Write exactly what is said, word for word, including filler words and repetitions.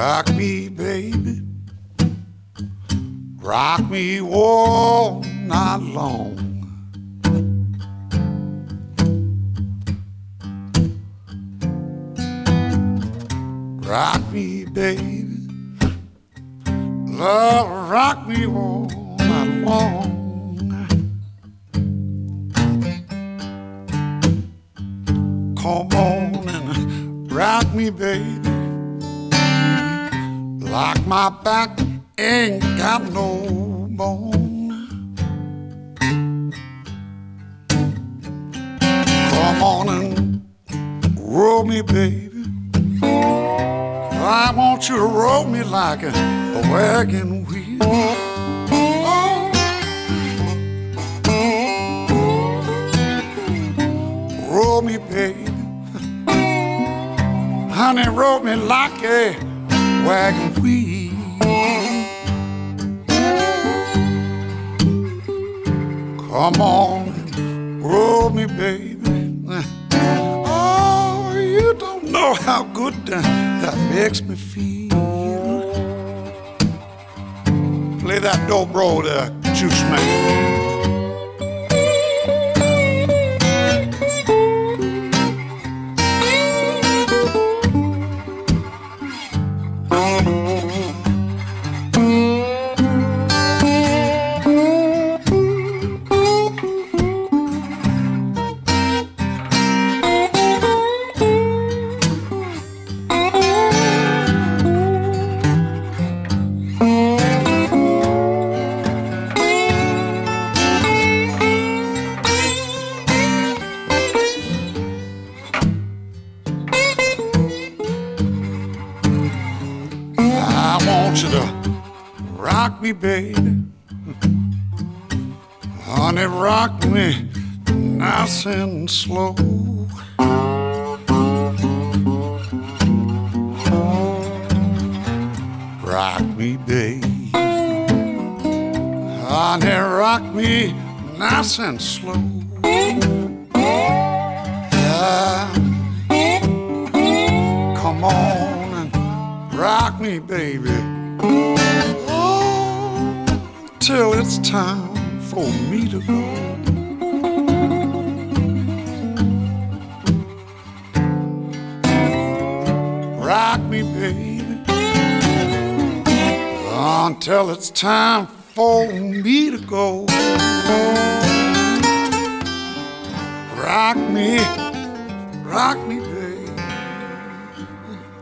Rock me, baby, rock me all night long. Rock me, baby, love, rock me all night long. Come on and rock me, baby, like my back ain't got no bone. Come on and roll me, baby, I want you to roll me like a, a wagon wheel. Oh. Roll me, baby, honey, roll me like a wagon wheel. Come on, roll me, baby. Oh, you don't know how good that, that makes me feel. Play that dobro there, Juice Man. I want you to rock me, baby, honey, rock me nice and slow. Rock me, baby, honey, rock me nice and slow. Yeah. Come on and rock me, baby, oh, till it's time for me to go. Rock me, baby, until it's time for me to go. Rock me, rock me, baby.